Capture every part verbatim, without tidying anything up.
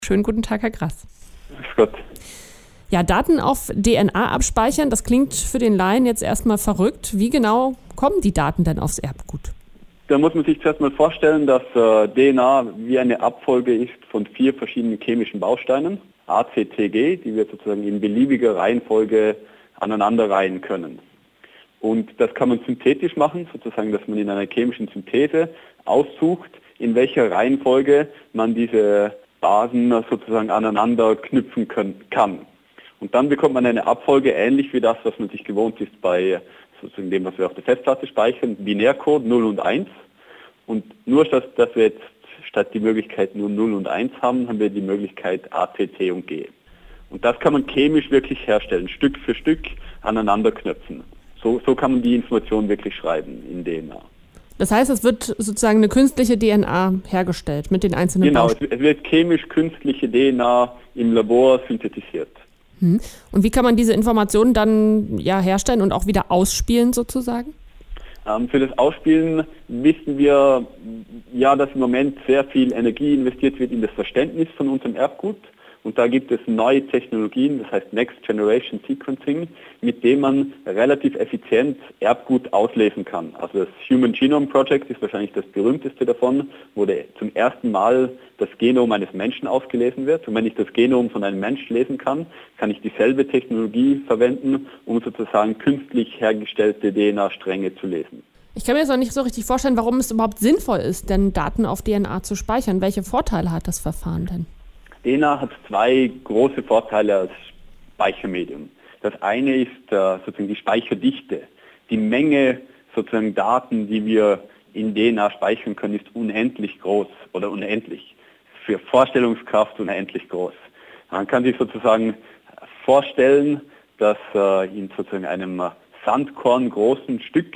Schönen guten Tag, Herr Grass. Grüß Gott. Ja, Daten auf D N A abspeichern, das klingt für den Laien jetzt erstmal verrückt. Wie genau kommen die Daten denn aufs Erbgut? Da muss man sich zuerst mal vorstellen, dass äh, D N A wie eine Abfolge ist von vier verschiedenen chemischen Bausteinen, A, C, T, G, die wir sozusagen in beliebiger Reihenfolge aneinanderreihen können. Und das kann man synthetisch machen, sozusagen, dass man in einer chemischen Synthese aussucht, in welcher Reihenfolge man diese Basen sozusagen aneinander knüpfen können, kann. Und dann bekommt man eine Abfolge ähnlich wie das, was man sich gewohnt ist bei sozusagen dem, was wir auf der Festplatte speichern, Binärcode null und eins. Und nur, dass, dass wir jetzt statt die Möglichkeit nur null und eins haben, haben wir die Möglichkeit A, C, T und G. Und das kann man chemisch wirklich herstellen, Stück für Stück aneinander knüpfen. So, so kann man die Information wirklich schreiben in D N A. Das heißt, es wird sozusagen eine künstliche D N A hergestellt mit den einzelnen Genau, Bausteinen. es wird chemisch künstliche D N A im Labor synthetisiert. Hm. Und wie kann man diese Informationen dann ja herstellen und auch wieder ausspielen sozusagen? Ähm, für das Ausspielen wissen wir, ja, dass im Moment sehr viel Energie investiert wird in das Verständnis von unserem Erbgut. Und da gibt es neue Technologien, das heißt Next Generation Sequencing, mit dem man relativ effizient Erbgut auslesen kann. Also das Human Genome Project ist wahrscheinlich das berühmteste davon, wo der zum ersten Mal das Genom eines Menschen ausgelesen wird. Und wenn ich das Genom von einem Menschen lesen kann, kann ich dieselbe Technologie verwenden, um sozusagen künstlich hergestellte D N A-Stränge zu lesen. Ich kann mir jetzt noch nicht so richtig vorstellen, warum es überhaupt sinnvoll ist, denn Daten auf D N A zu speichern. Welche Vorteile hat das Verfahren denn? D N A hat zwei große Vorteile als Speichermedium. Das eine ist äh, sozusagen die Speicherdichte. Die Menge sozusagen Daten, die wir in D N A speichern können, ist unendlich groß oder unendlich. Für Vorstellungskraft unendlich groß. Man kann sich sozusagen vorstellen, dass äh, in sozusagen einem Sandkorn großen Stück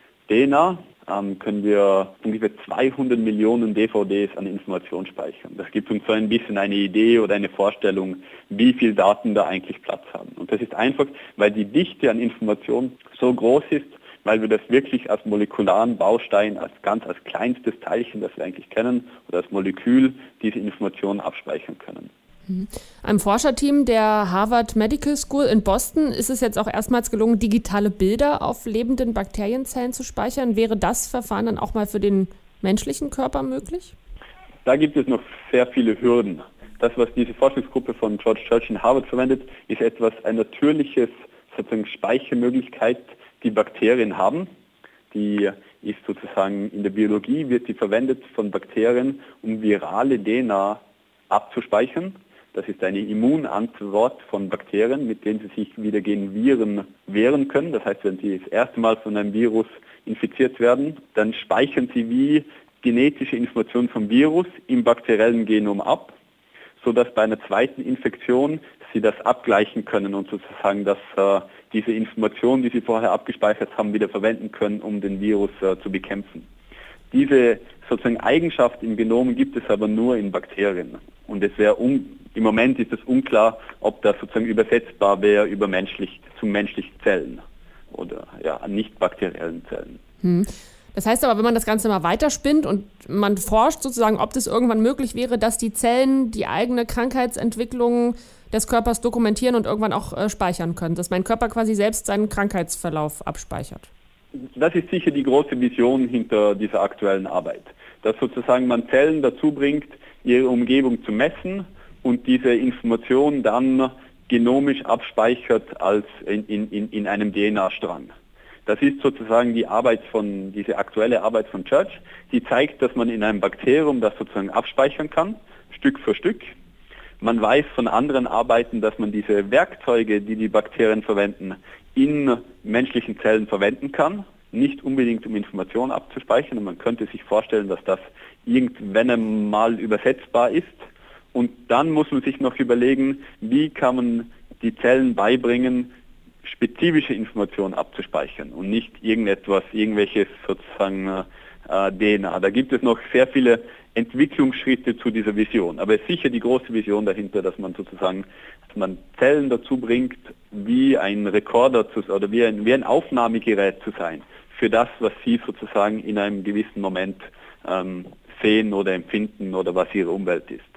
D N A ähm, können wir ungefähr zweihundert Millionen D V Ds an Information speichern. Das gibt uns so ein bisschen eine Idee oder eine Vorstellung, wie viel Daten da eigentlich Platz haben. Und das ist einfach, weil die Dichte an Information so groß ist, weil wir das wirklich als molekularen Baustein, als ganz als kleinstes Teilchen, das wir eigentlich kennen, oder als Molekül diese Informationen abspeichern können. Einem Forscherteam der Harvard Medical School in Boston ist es jetzt auch erstmals gelungen, digitale Bilder auf lebenden Bakterienzellen zu speichern. Wäre das Verfahren dann auch mal für den menschlichen Körper möglich? Da gibt es noch sehr viele Hürden. Das, was diese Forschungsgruppe von George Church in Harvard verwendet, ist etwas, ein natürliches sozusagen Speichermöglichkeit, die Bakterien haben. Die ist sozusagen in der Biologie, wird die verwendet von Bakterien, um virale D N A abzuspeichern. Das ist eine Immunantwort von Bakterien, mit denen sie sich wieder gegen Viren wehren können. Das heißt, wenn sie das erste Mal von einem Virus infiziert werden, dann speichern sie wie genetische Informationen vom Virus im bakteriellen Genom ab, sodass bei einer zweiten Infektion sie das abgleichen können und sozusagen dass, äh, diese Informationen, die sie vorher abgespeichert haben, wieder verwenden können, um den Virus äh, zu bekämpfen. Diese sozusagen Eigenschaft im Genom gibt es aber nur in Bakterien. Und es wäre un- im Moment ist es unklar, ob das sozusagen übersetzbar wäre über menschlich, zu menschlichen Zellen oder ja, nicht bakteriellen Zellen. Hm. Das heißt aber, wenn man das Ganze mal weiterspinnt und man forscht sozusagen, ob das irgendwann möglich wäre, dass die Zellen die eigene Krankheitsentwicklung des Körpers dokumentieren und irgendwann auch äh, speichern können, dass mein Körper quasi selbst seinen Krankheitsverlauf abspeichert. Das ist sicher die große Vision hinter dieser aktuellen Arbeit, dass sozusagen man Zellen dazu bringt, ihre Umgebung zu messen und diese Information dann genomisch abspeichert als in, in, in einem D N A-Strang. Das ist sozusagen die Arbeit von, diese aktuelle Arbeit von Church, die zeigt, dass man in einem Bakterium das sozusagen abspeichern kann, Stück für Stück. Man weiß von anderen Arbeiten, dass man diese Werkzeuge, die die Bakterien verwenden, in menschlichen Zellen verwenden kann. Nicht unbedingt, um Informationen abzuspeichern. Und man könnte sich vorstellen, dass das irgendwann einmal übersetzbar ist. Und dann muss man sich noch überlegen, wie kann man die Zellen beibringen, spezifische Informationen abzuspeichern und nicht irgendetwas, irgendwelches sozusagen äh, D N A. Da gibt es noch sehr viele Entwicklungsschritte zu dieser Vision. Aber es ist sicher die große Vision dahinter, dass man sozusagen, dass man Zellen dazu bringt, wie ein Rekorder zu, oder wie ein, wie ein Aufnahmegerät zu sein für das, was sie sozusagen in einem gewissen Moment ähm, sehen oder empfinden oder was ihre Umwelt ist.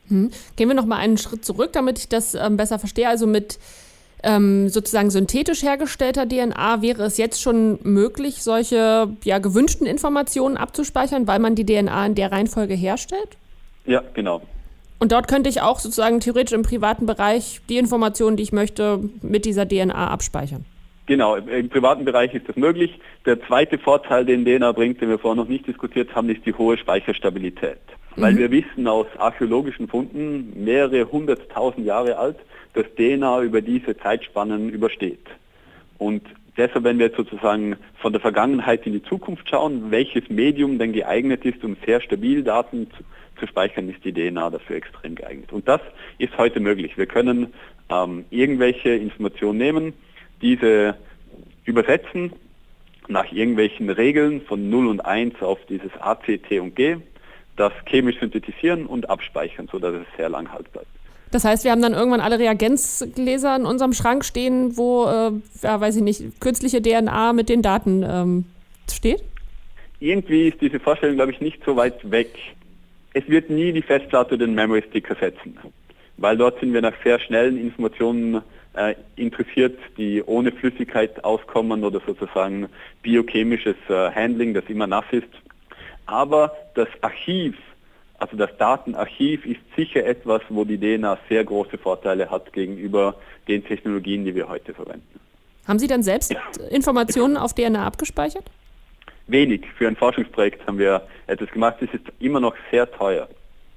Hm. Gehen wir noch mal einen Schritt zurück, damit ich das ähm, besser verstehe. Also mit ähm, sozusagen synthetisch hergestellter D N A wäre es jetzt schon möglich, solche ja, gewünschten Informationen abzuspeichern, weil man die D N A in der Reihenfolge herstellt? Ja, genau. Und dort könnte ich auch sozusagen theoretisch im privaten Bereich die Informationen, die ich möchte, mit dieser D N A abspeichern. Genau, im privaten Bereich ist das möglich. Der zweite Vorteil, den D N A bringt, den wir vorher noch nicht diskutiert haben, ist die hohe Speicherstabilität. Mhm. Weil wir wissen aus archäologischen Funden, mehrere hunderttausend Jahre alt, dass D N A über diese Zeitspannen übersteht. Und deshalb, wenn wir jetzt sozusagen von der Vergangenheit in die Zukunft schauen, welches Medium denn geeignet ist, um sehr stabil Daten zu, zu speichern, ist die D N A dafür extrem geeignet. Und das ist heute möglich. Wir können ähm, irgendwelche Informationen nehmen, diese übersetzen nach irgendwelchen Regeln von null und eins auf dieses A, C, T und G, das chemisch synthetisieren und abspeichern, sodass es sehr lang haltbar ist. Das heißt, wir haben dann irgendwann alle Reagenzgläser in unserem Schrank stehen, wo, äh, ja, weiß ich nicht, künstliche D N A mit den Daten ähm, steht? Irgendwie ist diese Vorstellung, glaube ich, nicht so weit weg. Es wird nie die Festplatte oder den Memory Stick ersetzen, weil dort sind wir nach sehr schnellen Informationen äh, interessiert, die ohne Flüssigkeit auskommen oder sozusagen biochemisches äh, Handling, das immer nass ist. Aber das Archiv, also das Datenarchiv, ist sicher etwas, wo die D N A sehr große Vorteile hat gegenüber den Technologien, die wir heute verwenden. Haben Sie dann selbst Informationen auf D N A abgespeichert? Wenig. Für ein Forschungsprojekt haben wir etwas gemacht. Es ist immer noch sehr teuer.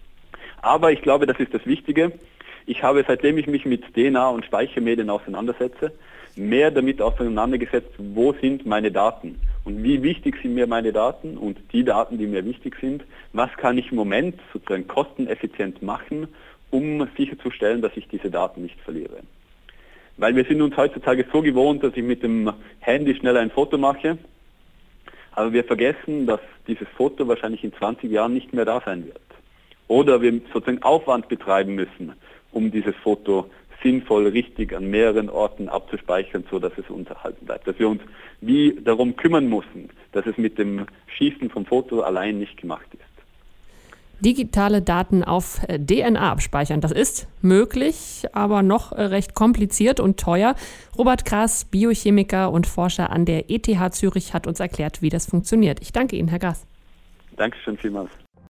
Aber ich glaube, das ist das Wichtige. Ich habe, seitdem ich mich mit D N A und Speichermedien auseinandersetze, mehr damit auseinandergesetzt, wo sind meine Daten und wie wichtig sind mir meine Daten und die Daten, die mir wichtig sind, was kann ich im Moment sozusagen kosteneffizient machen, um sicherzustellen, dass ich diese Daten nicht verliere. Weil wir sind uns heutzutage so gewohnt, dass ich mit dem Handy schnell ein Foto mache, aber wir vergessen, dass dieses Foto wahrscheinlich in zwanzig Jahren nicht mehr da sein wird. Oder wir sozusagen Aufwand betreiben müssen, um dieses Foto sinnvoll, richtig an mehreren Orten abzuspeichern, so dass es uns erhalten bleibt. Dass wir uns wie darum kümmern müssen, dass es mit dem Schießen vom Foto allein nicht gemacht ist. Digitale Daten auf D N A abspeichern, das ist möglich, aber noch recht kompliziert und teuer. Robert Grass, Biochemiker und Forscher an der E T H Zürich, hat uns erklärt, wie das funktioniert. Ich danke Ihnen, Herr Grass. Dankeschön vielmals.